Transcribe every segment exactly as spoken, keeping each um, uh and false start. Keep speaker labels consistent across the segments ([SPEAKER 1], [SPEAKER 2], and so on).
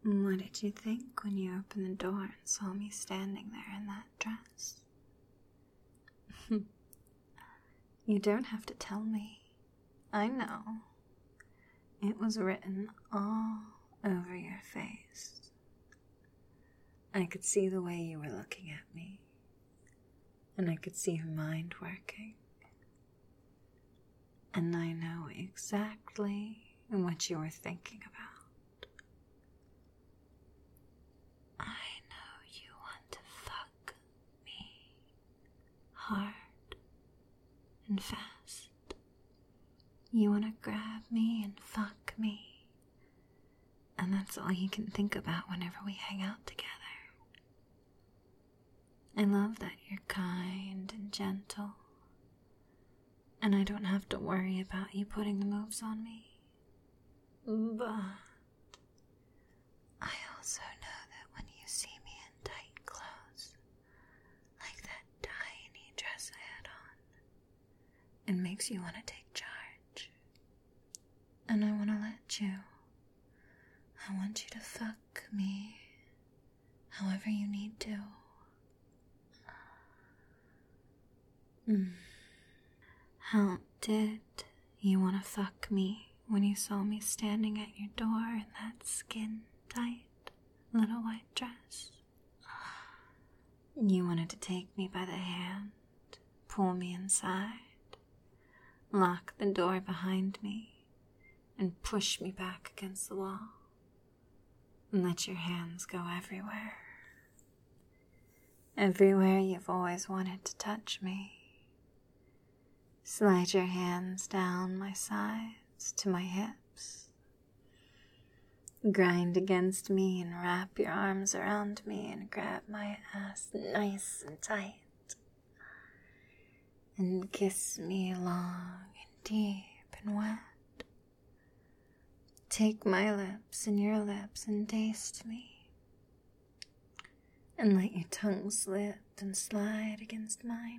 [SPEAKER 1] What did you think when you opened the door and saw me standing there in that dress? You don't have to tell me. I know. It was written all over your face. I could see the way you were looking at me, and I could see your mind working. And I know exactly what you were thinking about. I know you want to fuck me hard and fast. You want to grab me and fuck me. And that's all you can think about whenever we hang out together. I love that you're kind and gentle. And I don't have to worry about you putting the moves on me. But I also know that when you see me in tight clothes, like that tiny dress I had on, it makes you want to take charge. And I want to let you. I want you to fuck me however you need to. Mm. How did you want to fuck me when you saw me standing at your door in that skin-tight little white dress? You wanted to take me by the hand, pull me inside, lock the door behind me, and push me back against the wall, and let your hands go everywhere. Everywhere you've always wanted to touch me. Slide your hands down my sides to my hips. Grind against me and wrap your arms around me and grab my ass nice and tight. And kiss me long and deep and wet. Take my lips in your lips and taste me. And let your tongue slip and slide against mine.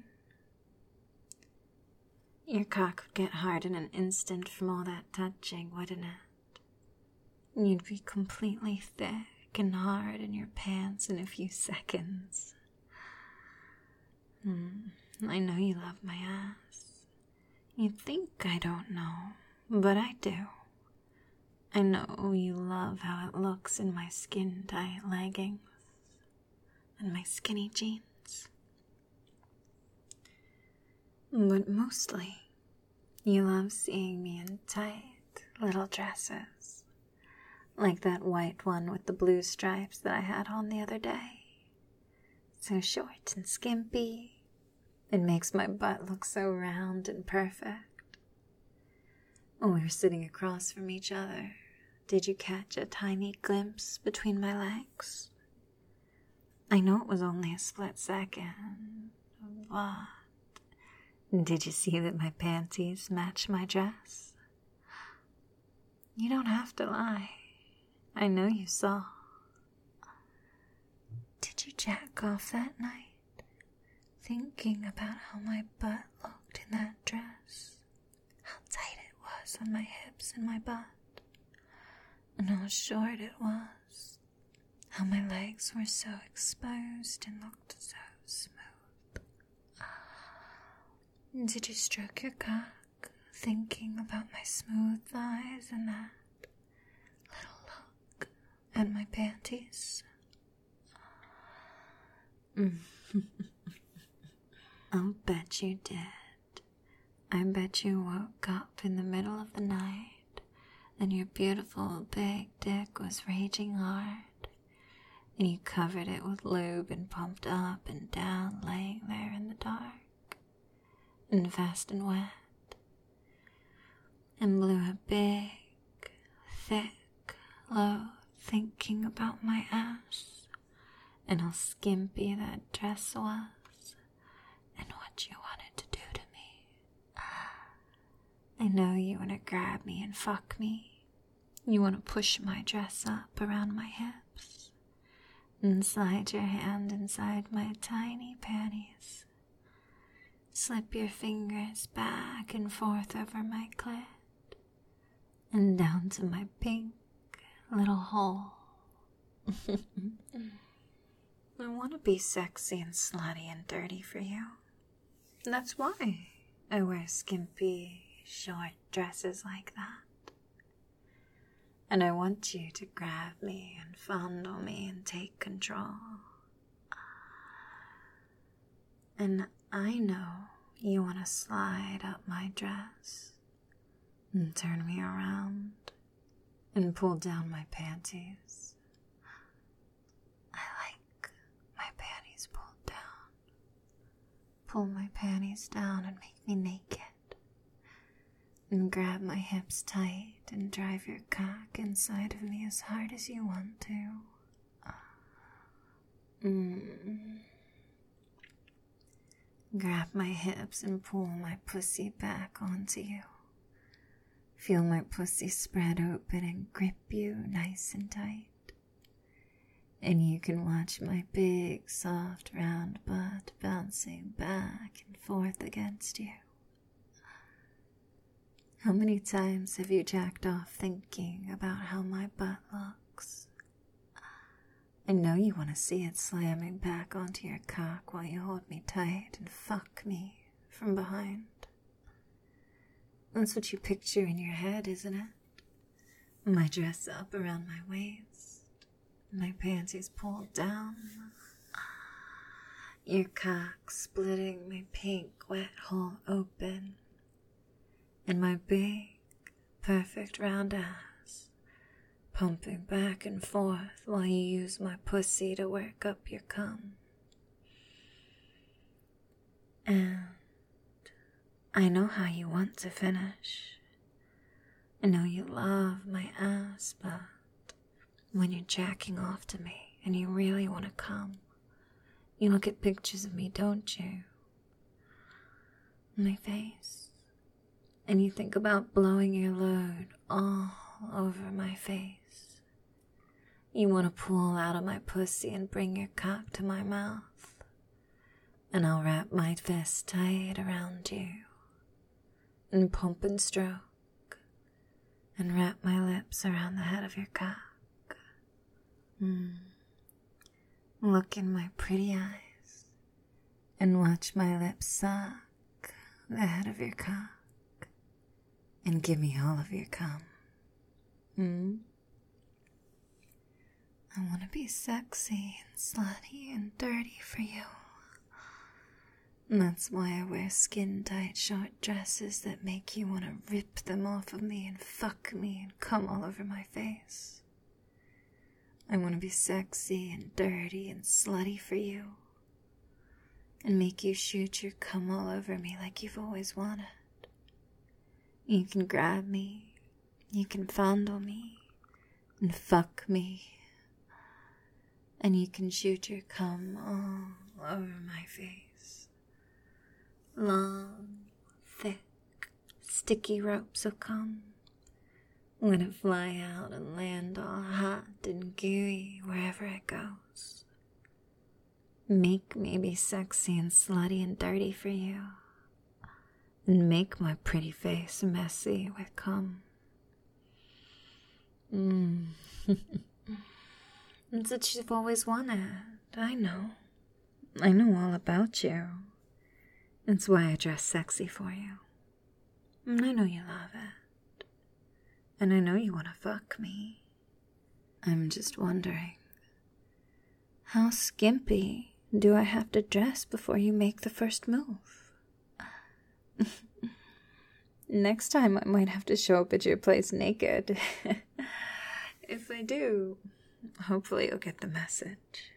[SPEAKER 1] Your cock would get hard in an instant from all that touching, wouldn't it? You'd be completely thick and hard in your pants in a few seconds. Mm, I know you love my ass. You'd think I don't know, but I do. I know you love how it looks in my skin-tight leggings and my skinny jeans. But mostly, you love seeing me in tight little dresses, like that white one with the blue stripes that I had on the other day. So short and skimpy, it makes my butt look so round and perfect. When we were sitting across from each other, did you catch a tiny glimpse between my legs? I know it was only a split second, but did you see that my panties match my dress? You don't have to lie. I know you saw. Did you jack off that night, thinking about how my butt looked in that dress? How tight it was on my hips and my butt, and how short it was. How my legs were so exposed and looked so smooth. Did you stroke your cock, thinking about my smooth thighs and that little look at my panties? I'll bet you did. I bet you woke up in the middle of the night and your beautiful big dick was raging hard, and you covered it with lube and pumped up and down, laying there in the dark and fast and wet, and blew a big, thick load thinking about my ass and how skimpy that dress was and what you wanted to do to me. I know you want to grab me and fuck me. You want to push my dress up around my hips and slide your hand inside my tiny panties. Slip your fingers back and forth over my clit and down to my pink little hole I want to be sexy and slutty and dirty for you. That's why I wear skimpy, short dresses like that. And I want you to grab me and fondle me and take control. And I know you want to slide up my dress and turn me around and pull down my panties. I like my panties pulled down. Pull my panties down and make me naked. And grab my hips tight and drive your cock inside of me as hard as you want to. Mm. Grab my hips and pull my pussy back onto you. Feel my pussy spread open and grip you nice and tight. And you can watch my big, soft, round butt bouncing back and forth against you. How many times have you jacked off thinking about how my butt looks? I know you want to see it slamming back onto your cock while you hold me tight and fuck me from behind. That's what you picture in your head, isn't it? My dress up around my waist, my panties pulled down, your cock splitting my pink wet hole open, and my big, perfect round ass pumping back and forth while you use my pussy to work up your cum. And I know how you want to finish. I know you love my ass, but when you're jacking off to me and you really want to come, you look at pictures of me, don't you? My face. And you think about blowing your load all over my face. You want to pull out of my pussy and bring your cock to my mouth. And I'll wrap my fist tight around you. And pump and stroke. And wrap my lips around the head of your cock. Mm. Look in my pretty eyes. And watch my lips suck the head of your cock. And give me all of your cum. Hmm? I want to be sexy and slutty and dirty for you. And that's why I wear skin-tight short dresses that make you want to rip them off of me and fuck me and cum all over my face. I want to be sexy and dirty and slutty for you. And make you shoot your cum all over me like you've always wanted. You can grab me, you can fondle me, and fuck me. And you can shoot your cum all over my face. Long, thick, sticky ropes of cum. Let it fly out and land all hot and gooey wherever it goes. Make me be sexy and slutty and dirty for you. And make my pretty face messy with cum. Mmm. It's what you've always wanted. I know. I know all about you. It's why I dress sexy for you. And I know you love it. And I know you want to fuck me. I'm just wondering, how skimpy do I have to dress before you make the first move? Next time I might have to show up at your place naked. If I do, hopefully you'll get the message.